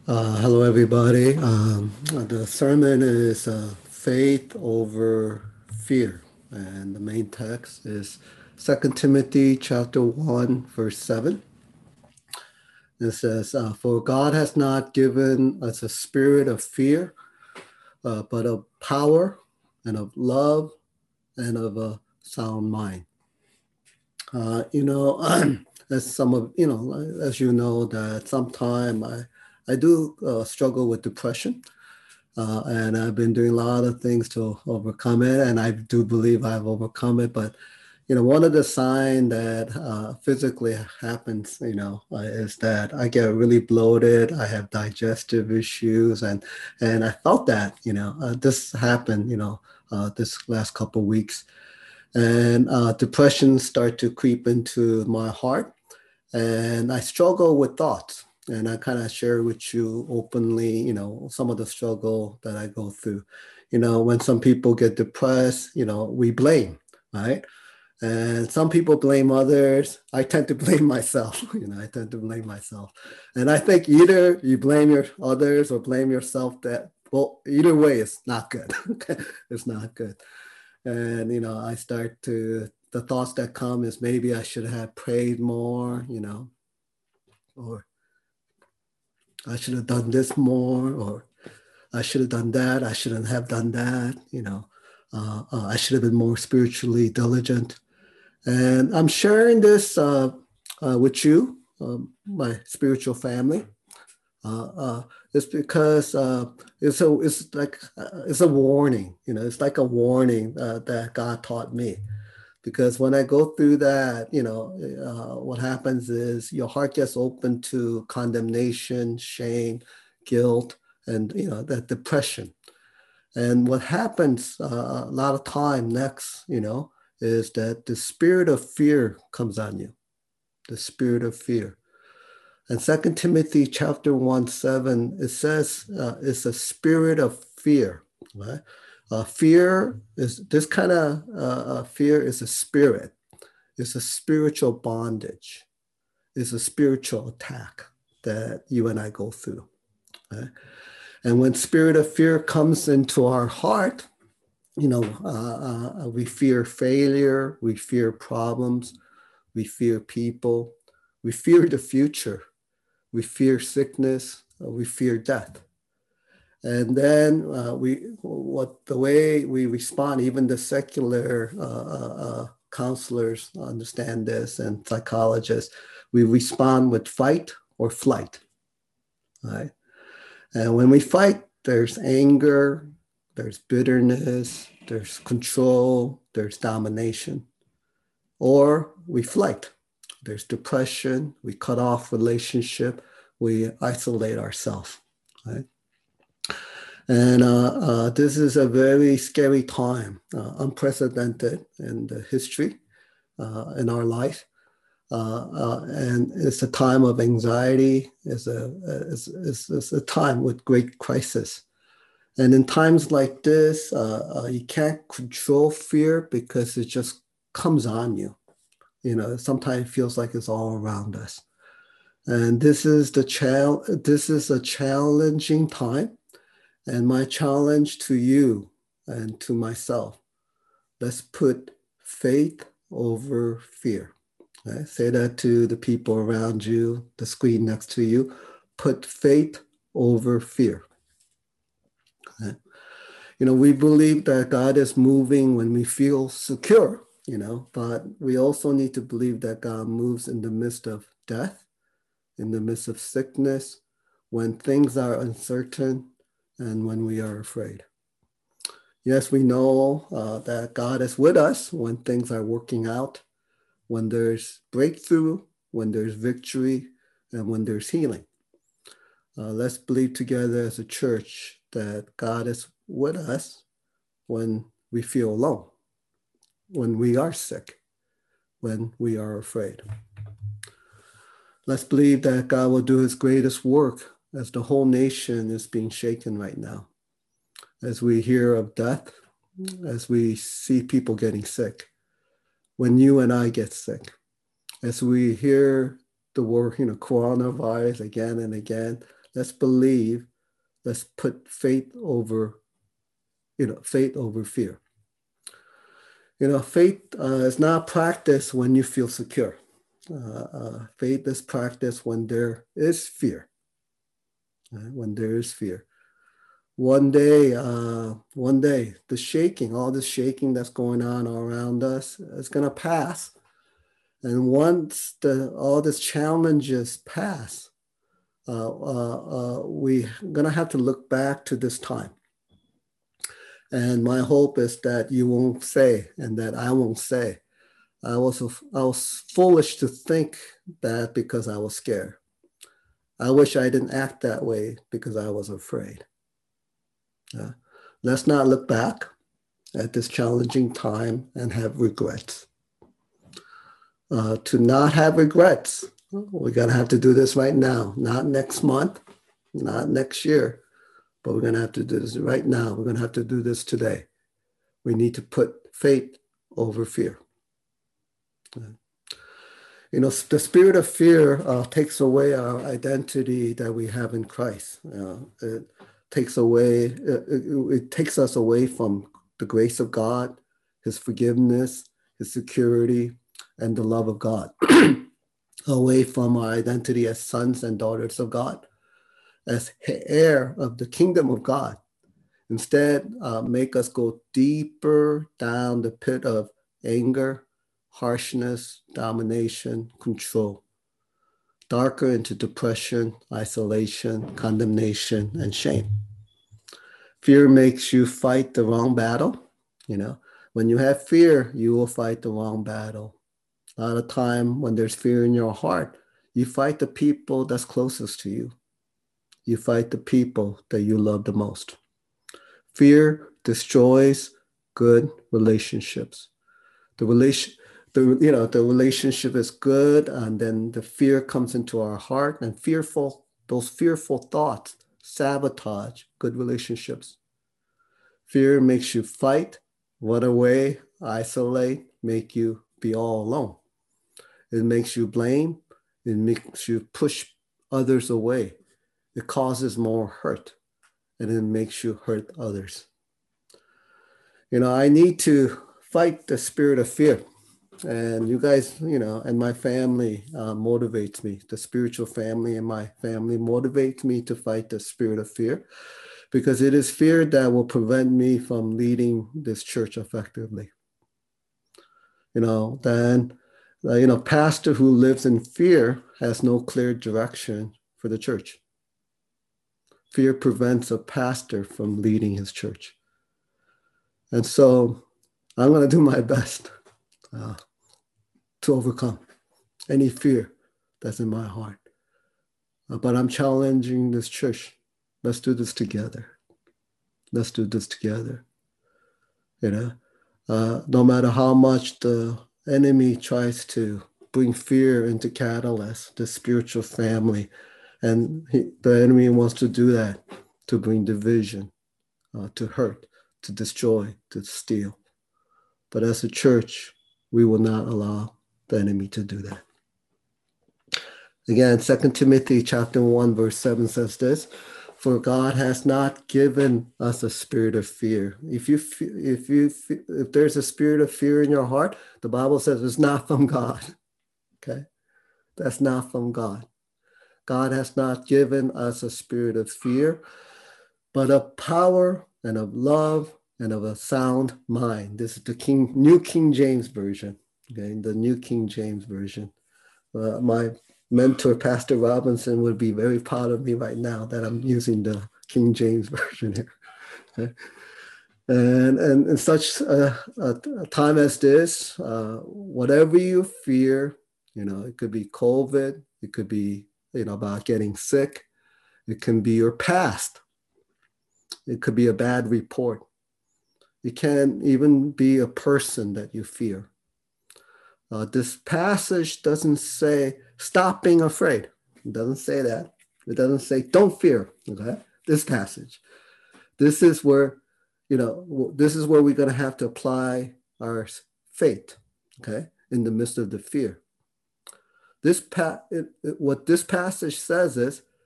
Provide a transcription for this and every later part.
Hello, everybody. The sermon is faith over fear, and the main text is 2 Timothy chapter 1, verse 7. It says, "For God has not given us a spirit of fear, but of power and of love and of a sound mind." You know, as some of as you know, that sometime I do struggle with depression. And I've been doing a lot of things to overcome it, and I do believe I've overcome it. But one of the signs that physically happens, is that I get really bloated. I have digestive issues, and I felt that, this happened, this last couple of weeks, and depression start to creep into my heart, and I struggle with thoughts. And I kind of share with you openly, some of the struggle that I go through. When some people get depressed, we blame, right? And some people blame others. I tend to blame myself. I tend to blame myself. And I think either you blame your others or blame yourself. That well, either way, it's not good. It's not good. And I start to the thoughts that come is maybe I should have prayed more. Or I should have done this more, or I should have done that. I shouldn't have done that. I should have been more spiritually diligent. And I'm sharing this with you, my spiritual family. It's because it's a warning. It's like a warning that God taught me. Because when I go through that, what happens is your heart gets open to condemnation, shame, guilt, and that depression. And what happens a lot of time next, is that the spirit of fear comes on you. The spirit of fear. And 2 Timothy chapter 1, 7, it says it's a spirit of fear, right? Fear is this kind of fear is a spirit. It's a spiritual bondage. It's a spiritual attack that you and I go through. Right? And when spirit of fear comes into our heart, we fear failure, we fear problems, we fear people, we fear the future, we fear sickness, we fear death. And then the way we respond, even the secular counselors understand this, and psychologists, we respond with fight or flight, right? And when we fight, there's anger, there's bitterness, there's control, there's domination. Or we flight. There's depression, we cut off relationship, we isolate ourselves, right? And this is a very scary time, unprecedented in the history in our life. And it's a time of anxiety, it's a time with great crisis. And in times like this, you can't control fear because it just comes on you. Sometimes it feels like it's all around us. And this is a challenging time. And my challenge to you and to myself, let's put faith over fear. Right? Say that to the people around you, the screen next to you. Put faith over fear. Okay? We believe that God is moving when we feel secure, but we also need to believe that God moves in the midst of death, in the midst of sickness, when things are uncertain, and when we are afraid. Yes, we know that God is with us when things are working out, when there's breakthrough, when there's victory, and when there's healing. Let's believe together as a church that God is with us when we feel alone, when we are sick, when we are afraid. Let's believe that God will do his greatest work as the whole nation is being shaken right now. As we hear of death, as we see people getting sick, when you and I get sick, as we hear the word, coronavirus again and again, Let's believe. Let's put faith over, faith over fear. Faith is not practiced when you feel secure. Faith is practiced when there is fear. When there is fear. One day, the shaking, all the shaking that's going on around us is going to pass. And once all these challenges pass, we're going to have to look back to this time. And my hope is that you won't say, and that I won't say, I was foolish to think that because I was scared. I wish I didn't act that way because I was afraid. Let's not look back at this challenging time and have regrets. To not have regrets, we're going to have to do this right now, not next month, not next year, but we're going to have to do this right now. We're going to have to do this today. We need to put faith over fear. The spirit of fear takes away our identity that we have in Christ. It takes us away from the grace of God, his forgiveness, his security, and the love of God, away from our identity as sons and daughters of God, as heir of the kingdom of God. Instead, make us go deeper down the pit of anger, harshness, domination, control, darker into depression, isolation, condemnation, and shame. Fear makes you fight the wrong battle. When you have fear, you will fight the wrong battle. A lot of time when there's fear in your heart, you fight the people that's closest to you. You fight the people that you love the most. Fear destroys good relationships. The relationship is good, and then the fear comes into our heart, and those fearful thoughts sabotage good relationships. Fear makes you fight, run away, isolate, make you be all alone. It makes you blame. It makes you push others away. It causes more hurt, and it makes you hurt others. I need to fight the spirit of fear. And you guys, and my family motivates me. The spiritual family and my family motivates me to fight the spirit of fear, because it is fear that will prevent me from leading this church effectively. Pastor who lives in fear has no clear direction for the church. Fear prevents a pastor from leading his church. And so I'm going to do my best to overcome any fear that's in my heart. But I'm challenging this church. Let's do this together. Let's do this together. No matter how much the enemy tries to bring fear into Catalyst, the spiritual family, and the enemy wants to do that to bring division, to hurt, to destroy, to steal. But as a church, we will not allow the enemy to do that. Again, 2 Timothy chapter 1, verse 7 says this: "For God has not given us a spirit of fear." If there's a spirit of fear in your heart, the Bible says it's not from God. Okay? That's not from God. God has not given us a spirit of fear, but of power and of love and of a sound mind. This is the New King James Version. Okay, the New King James Version. My mentor, Pastor Robinson, would be very proud of me right now that I'm using the King James Version here. Okay? And in such a time as this, whatever you fear, it could be COVID, it could be about getting sick, it can be your past, it could be a bad report, it can even be a person that you fear. This passage doesn't say stop being afraid. It doesn't say that. It doesn't say don't fear. Okay, this passage. This is where we're going to have to apply our faith. Okay, in the midst of the fear. What this passage says is,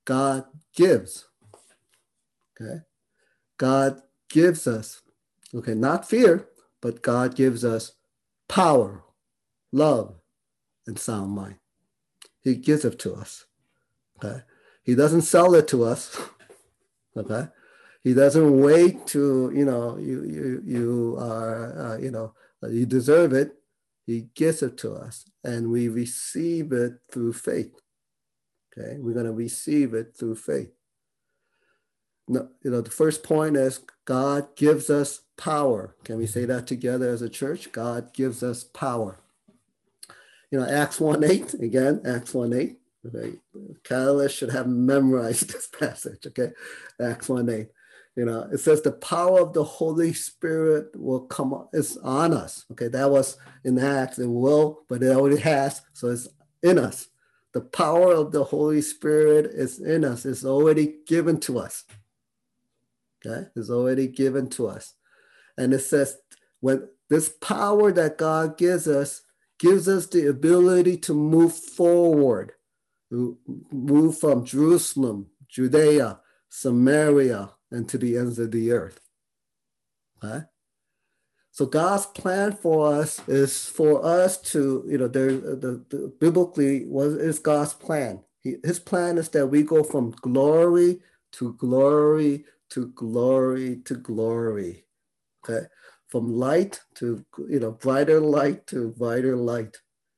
God gives. Okay. God gives us, okay, not fear, but God gives us power, love, and sound mind. He gives it to us. Okay. He doesn't sell it to us. Okay. He doesn't wait to, you are, you deserve it. He gives it to us, and we receive it through faith. Okay. We're going to receive it through faith. No, the first point is God gives us power. Can we say that together as a church? God gives us power. Acts 1:8, again, Acts 1:8. Okay. Catalyst should have memorized this passage, okay? Acts 1:8. It says the power of the Holy Spirit will come, it's on us. Okay, that was in Acts, it will, but it already has, so it's in us. The power of the Holy Spirit is in us. It's already given to us. Okay, it's already given to us. And it says, when this power that God gives us the ability to move forward, to move from Jerusalem, Judea, Samaria, and to the ends of the earth. Okay? So God's plan for us is for us to, biblically, what is God's plan? His plan is that we go from glory to glory to glory to glory. Okay, from light to brighter light to brighter light.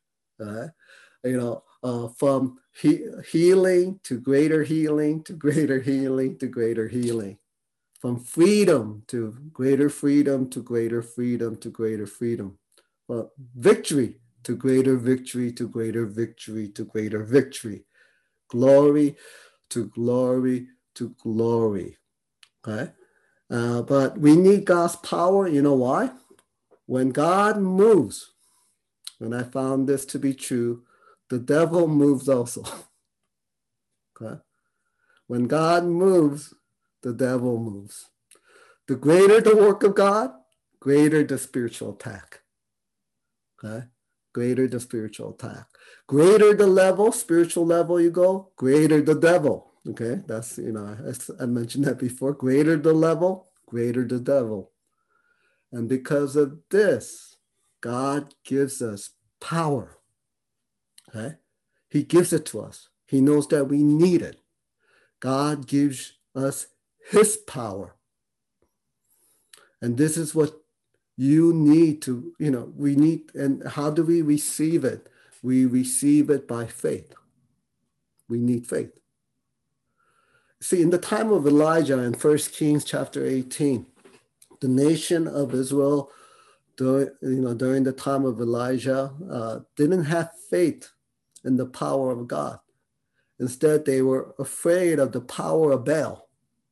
From healing to greater healing to greater healing to greater healing. From freedom to greater freedom to greater freedom to greater freedom. Victory to greater victory to greater victory to greater victory. Glory to glory to glory. Okay. But we need God's power. You know why? When God moves, and I found this to be true, the devil moves also. Okay? When God moves, the devil moves. The greater the work of God, greater the spiritual attack. Okay? Greater the spiritual attack. Greater the level, spiritual level you go, greater the devil. Okay? That's, I mentioned that before. Greater the level, greater the devil. And because of this, God gives us power. Okay? He gives it to us. He knows that we need it. God gives us his power. And this is what you need to, we need. And how do we receive it? We receive it by faith. We need faith. See, in the time of Elijah in 1 Kings chapter 18, the nation of Israel, during the time of Elijah, didn't have faith in the power of God. Instead, they were afraid of the power of Baal.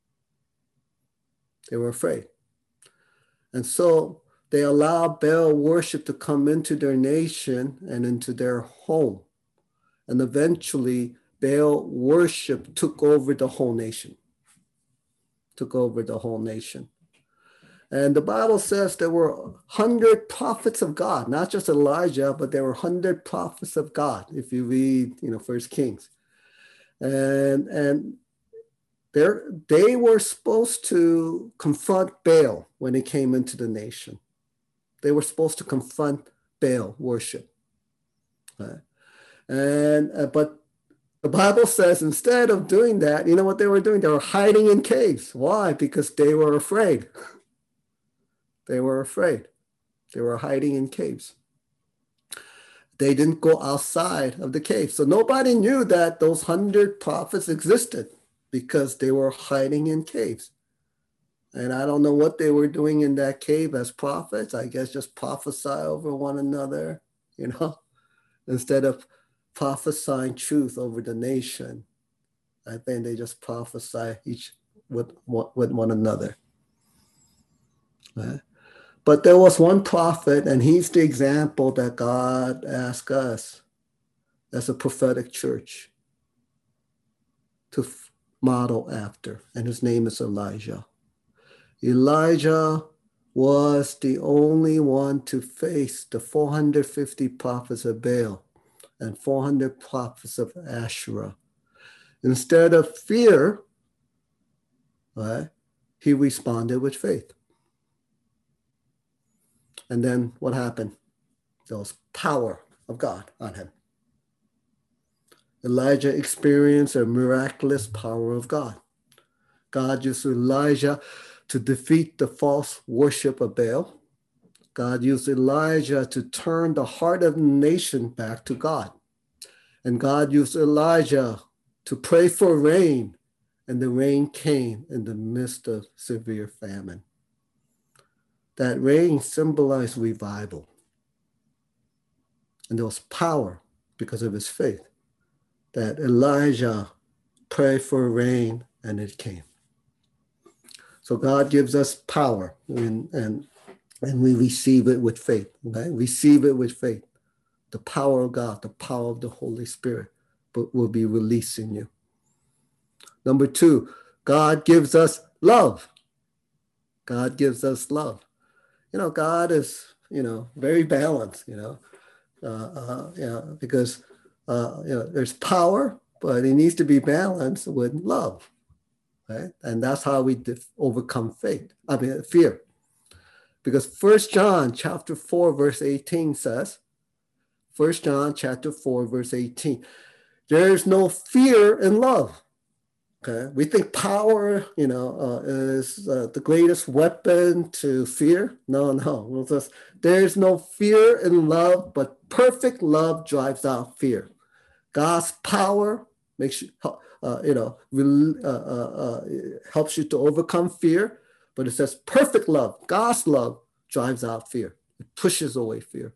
They were afraid. And so they allowed Baal worship to come into their nation and into their home. And eventually, Baal worship took over the whole nation. Took over the whole nation. And the Bible says there were 100 prophets of God, not just Elijah, but there were 100 prophets of God, if you read, 1 Kings. And they were supposed to confront Baal when he came into the nation. They were supposed to confront Baal worship. But the Bible says instead of doing that, you know what they were doing? They were hiding in caves. Why? Because they were afraid. They were afraid. They were hiding in caves. They didn't go outside of the cave. So nobody knew that those 100 prophets existed because they were hiding in caves. And I don't know what they were doing in that cave as prophets. I guess just prophesy over one another, instead of prophesying truth over the nation. I think they just prophesy each with one another. Right? But there was one prophet, and he's the example that God asked us as a prophetic church to model after, and his name is Elijah. Elijah was the only one to face the 450 prophets of Baal and 400 prophets of Asherah. Instead of fear, right, he responded with faith. And then what happened? There was power of God on him. Elijah experienced a miraculous power of God. God used Elijah to defeat the false worship of Baal. God used Elijah to turn the heart of the nation back to God. And God used Elijah to pray for rain, and the rain came in the midst of severe famine. That rain symbolized revival. And there was power because of his faith that Elijah prayed for rain and it came. So God gives us power and we receive it with faith. Right? Receive it with faith. The power of God, the power of the Holy Spirit will be released in you. Number 2, God gives us love. God gives us love. God is, very balanced, because, there's power, but it needs to be balanced with love, right? And that's how we overcome fear. Because 1 John chapter 4, verse 18 says, 1 John chapter 4, verse 18, there is no fear in love. Okay, we think power, is the greatest weapon to fear. No. There's no fear in love, but perfect love drives out fear. God's power makes you, helps you to overcome fear. But it says perfect love, God's love drives out fear. It pushes away fear.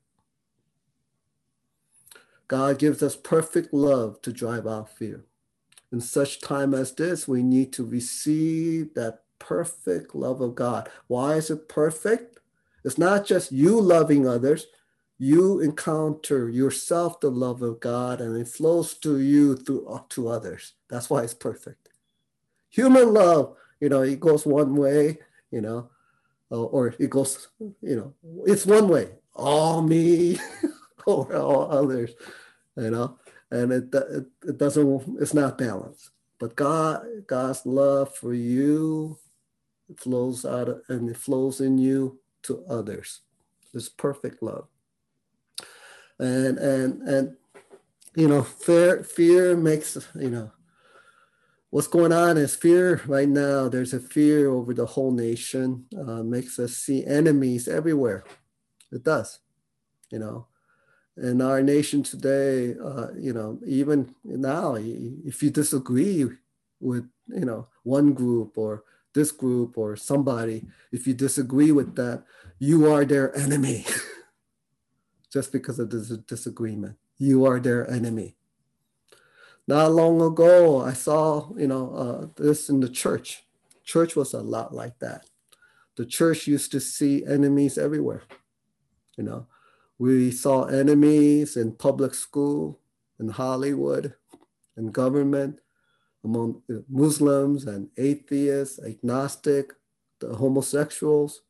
God gives us perfect love to drive out fear. In such time as this, we need to receive that perfect love of God. Why is it perfect? It's not just you loving others. You encounter yourself the love of God, and it flows to you to others. That's why it's perfect. Human love, it goes one way, or it goes, it's one way. All me or all others, and it doesn't, it's not balanced. But God's love for you flows out and it flows in you to others. It's perfect love. And fear makes, what's going on is fear right now. There's a fear over the whole nation, makes us see enemies everywhere. It does, In our nation today, even now, if you disagree with, one group or this group or somebody, if you disagree with that, you are their enemy. Just because of this disagreement, you are their enemy. Not long ago, I saw, this in the church. Church was a lot like that. The church used to see enemies everywhere, We saw enemies in public school, in Hollywood, in government, among Muslims and atheists, agnostic, the homosexuals.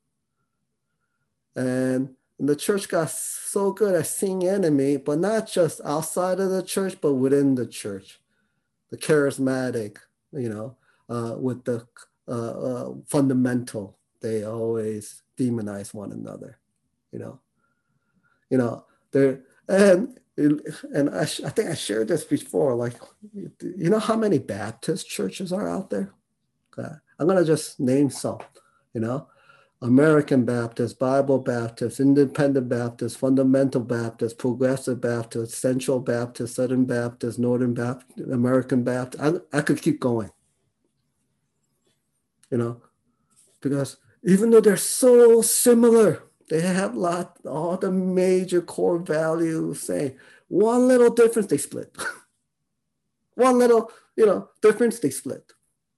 And the church got so good at seeing enemy, but not just outside of the church, but within the church. The charismatic, with the fundamental, they always demonize one another, there, and I think I shared this before. Like, how many Baptist churches are out there? Okay. I'm gonna just name some. American Baptist, Bible Baptist, Independent Baptist, Fundamental Baptist, Progressive Baptist, Central Baptist, Southern Baptist, Northern Baptist, American Baptist. I could keep going. Because even though they're so similar, they have all the major core values saying. One little difference, they split. One little, difference, they split.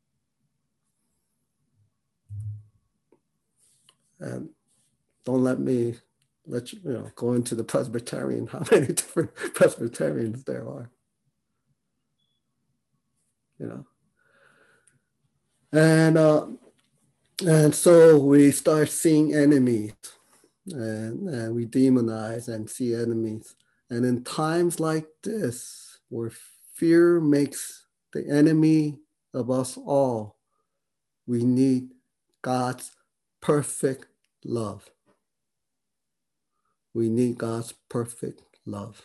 And don't let me go into the Presbyterian, how many different Presbyterians there are. And so we start seeing enemies. And we demonize and see enemies. And in times like this, where fear makes the enemy of us all. We need God's perfect love. We need God's perfect love.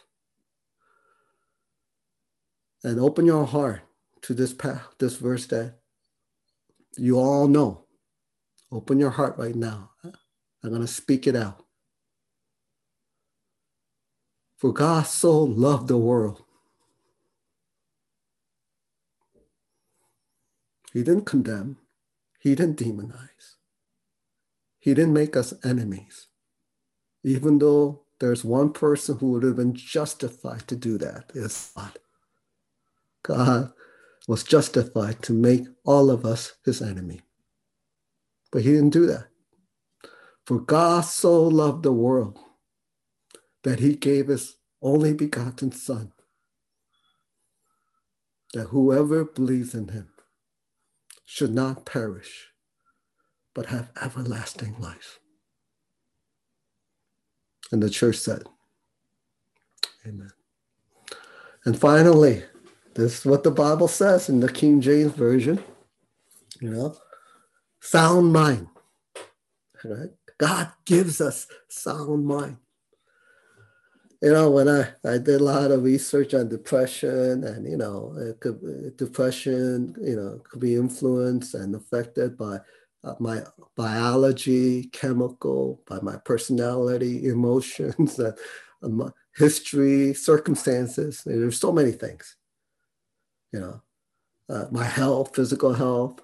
And open your heart to this verse that you all know. Open your heart right now. I'm going to speak it out. For God so loved the world. He didn't condemn. He didn't demonize. He didn't make us enemies. Even though there's one person who would have been justified to do that, is God. God was justified to make all of us his enemy. But he didn't do that. For God so loved the world that he gave his only begotten Son, that whoever believes in him should not perish, but have everlasting life. And the church said, amen. And finally, this is what the Bible says in the King James Version, sound mind. Right? God gives us sound mind. When I did a lot of research on depression, and depression could be influenced and affected by my biology, chemical, by my personality, emotions, my history, circumstances. There's so many things. My health, physical health.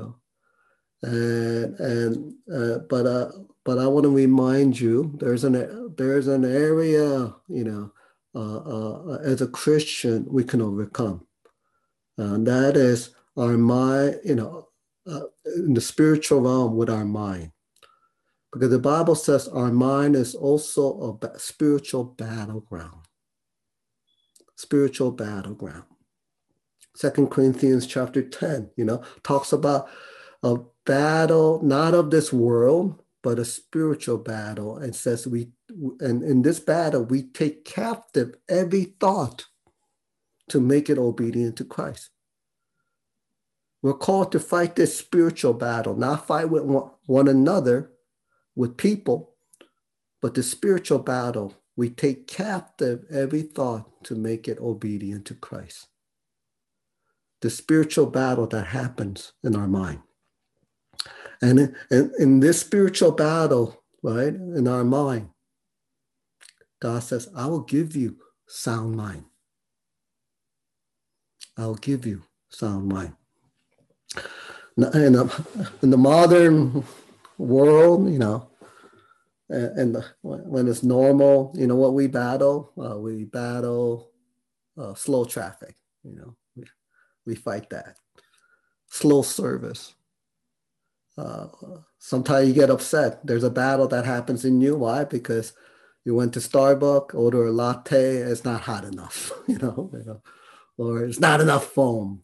But I want to remind you, there's an area, as a Christian, we can overcome. And that is our mind, in the spiritual realm with our mind. Because the Bible says our mind is also a spiritual battleground. Spiritual battleground. 2 Corinthians chapter 10, talks about a battle, not of this world, but a spiritual battle, and says and in this battle, we take captive every thought to make it obedient to Christ. We're called to fight this spiritual battle, not fight with one another, with people, but the spiritual battle, we take captive every thought to make it obedient to Christ. The spiritual battle that happens in our mind. And in this spiritual battle, right, in our mind, God says, I will give you sound mind. I'll give you sound mind. In the modern world, when it's normal, what we battle? We battle slow traffic. We fight that. Slow service. Sometimes you get upset. There's a battle that happens in you. Why? Because you went to Starbucks, order a latte, it's not hot enough, or it's not enough foam,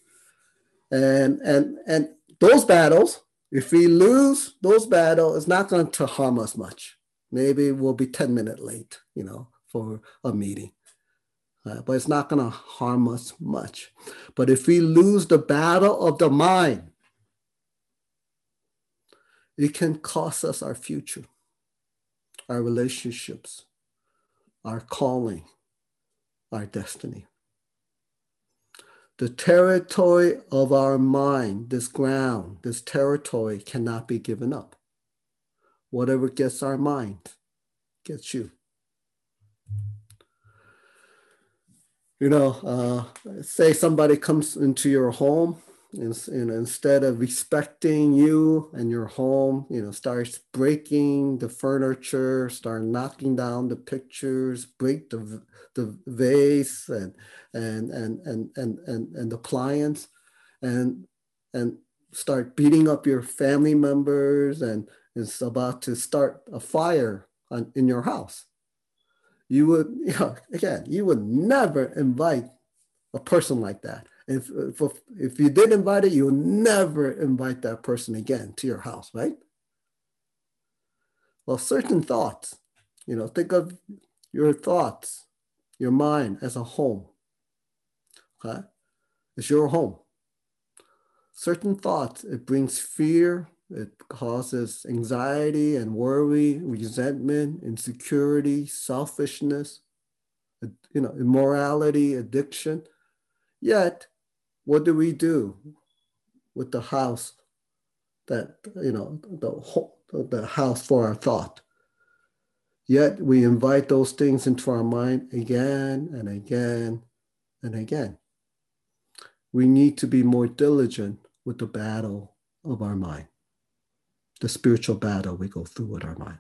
And those battles, if we lose those battles, it's not going to harm us much. Maybe we'll be 10 minutes late, for a meeting. But it's not going to harm us much. But if we lose the battle of the mind, it can cost us our future, our relationships, our calling, our destiny. The territory of our mind, this ground, this territory cannot be given up. Whatever gets our mind, gets you. Say somebody comes into your home, and instead of respecting you and your home, starts breaking the furniture, start knocking down the pictures, break the vase and the appliance, and start beating up your family members, and is about to start a fire in your house. You would, you would never invite a person like that. If you did invite it, you'll never invite that person again to your house, right? Well, certain thoughts, think of your thoughts, your mind as a home, okay? It's your home. Certain thoughts, it brings fear, it causes anxiety and worry, resentment, insecurity, selfishness, immorality, addiction. Yet, what do we do with the house that, the house for our thought? Yet we invite those things into our mind again and again and again. We need to be more diligent with the battle of our mind, the spiritual battle we go through with our mind.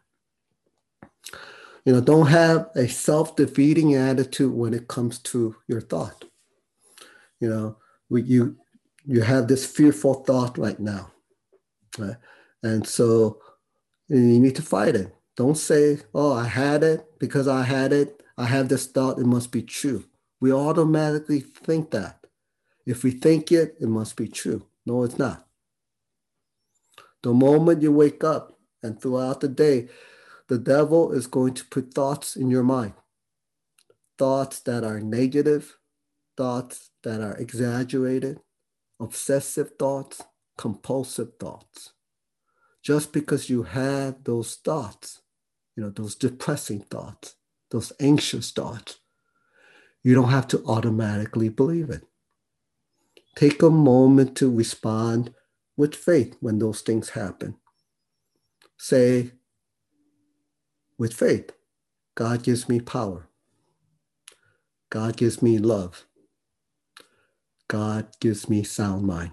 Don't have a self-defeating attitude when it comes to your thought. You have this fearful thought right now, right? And so you need to fight it. Don't say, oh, I had it. Because I had it, I have this thought, it must be true. We automatically think that. If we think it, it must be true. No, it's not. The moment you wake up and throughout the day, the devil is going to put thoughts in your mind. Thoughts that are negative, thoughts that are exaggerated, obsessive thoughts, compulsive thoughts. Just because you have those thoughts, those depressing thoughts, those anxious thoughts, you don't have to automatically believe it. Take a moment to respond with faith when those things happen. Say, with faith, God gives me power. God gives me love. God gives me sound mind.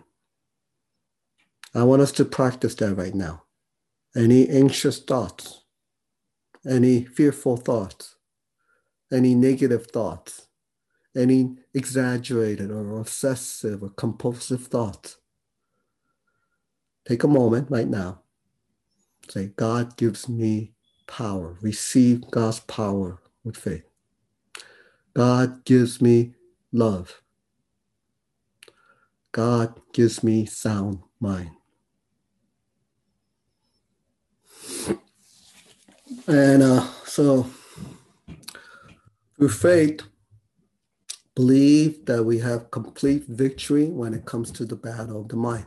I want us to practice that right now. Any anxious thoughts, any fearful thoughts, any negative thoughts, any exaggerated or obsessive or compulsive thoughts. Take a moment right now. Say, God gives me power. Receive God's power with faith. God gives me love. God gives me sound mind. And so through faith, believe that we have complete victory when it comes to the battle of the mind.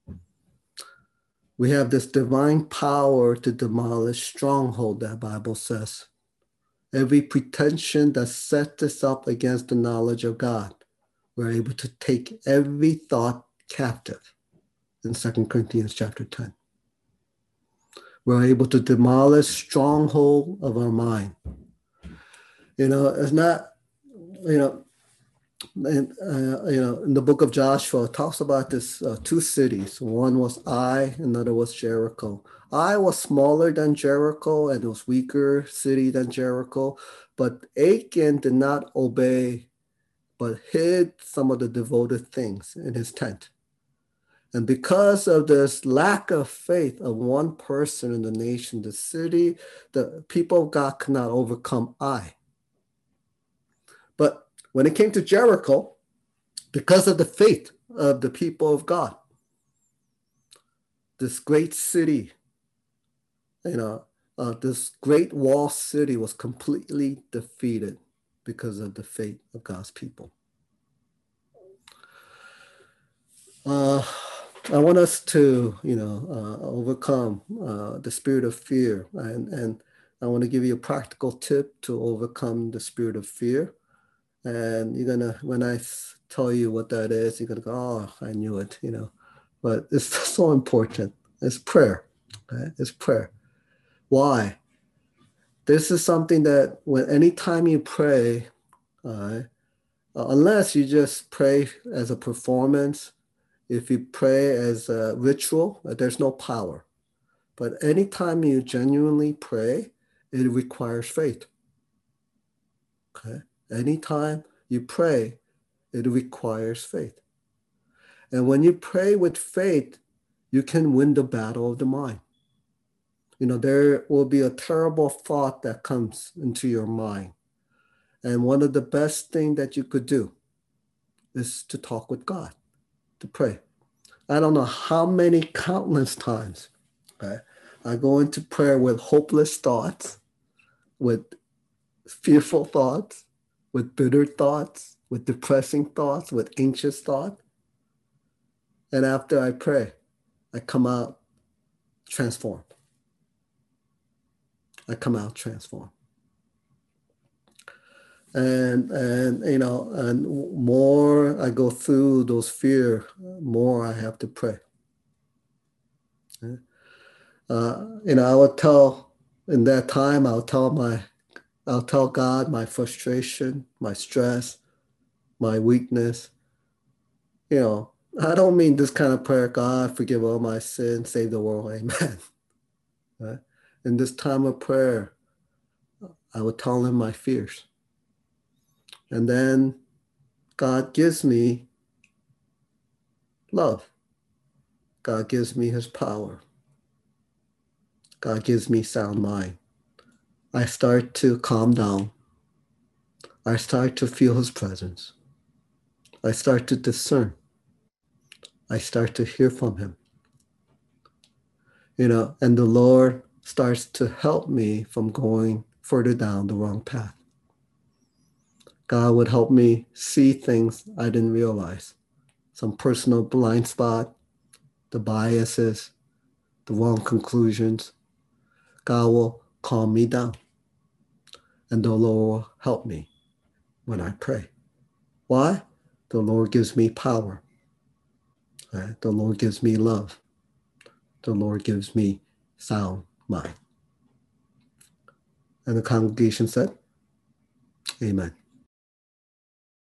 We have this divine power to demolish stronghold, that Bible says. Every pretension that sets us up against the knowledge of God, we're able to take every thought captive in 2 Corinthians chapter 10. We're able to demolish stronghold of our mind. It's not, in the book of Joshua, it talks about this two cities. One was Ai, another was Jericho. Ai was smaller than Jericho and it was weaker city than Jericho. But Achan did not obey, but hid some of the devoted things in his tent. And because of this lack of faith of one person in the nation, the city, the people of God could not overcome Ai. But when it came to Jericho, because of the faith of the people of God, this great city, this great wall city was completely defeated because of the faith of God's people. I want us to, overcome the spirit of fear. And I want to give you a practical tip to overcome the spirit of fear. And when I tell you what that is, you're going to go, oh, I knew it, But it's so important. It's prayer. Right? It's prayer. Why? This is something that anytime you pray, unless you just pray as a performance, if you pray as a ritual, there's no power. But anytime you genuinely pray, it requires faith. Okay? Anytime you pray, it requires faith. And when you pray with faith, you can win the battle of the mind. There will be a terrible thought that comes into your mind. And one of the best things that you could do is to talk with God, to pray. I don't know how many countless times I go into prayer with hopeless thoughts, with fearful thoughts, with bitter thoughts, with depressing thoughts, with anxious thought. And after I pray, I come out transformed. I come out transformed. And and more I go through those fear, more I have to pray. I would tell in that time, I'll tell God my frustration, my stress, my weakness. I don't mean this kind of prayer, God, forgive all my sins, save the world, amen. Right? In this time of prayer, I would tell him my fears. And then God gives me love. God gives me his power. God gives me sound mind. I start to calm down. I start to feel his presence. I start to discern. I start to hear from him. And the Lord starts to help me from going further down the wrong path. God would help me see things I didn't realize. Some personal blind spot, the biases, the wrong conclusions. God will calm me down. And the Lord will help me when I pray. Why? The Lord gives me power. Right? The Lord gives me love. The Lord gives me sound mind. And the congregation said, Amen.